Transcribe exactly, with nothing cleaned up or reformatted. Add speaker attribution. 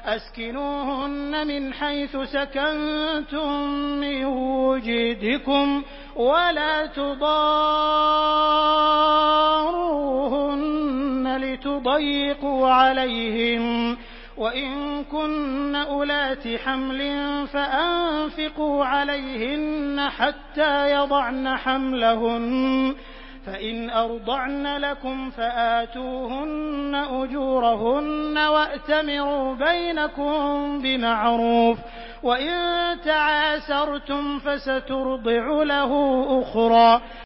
Speaker 1: أسكنوهن من حيث سكنتم من وجدكم ولا تضاروهن لتضيقوا عليهم وإن كن أولات حمل فأنفقوا عليهن حتى يضعن حملهن فإن أرضعن لكم فآتوهن أجورهن وأتمروا بينكم بمعروف وإن تعاسرتم فسترضع له أخرى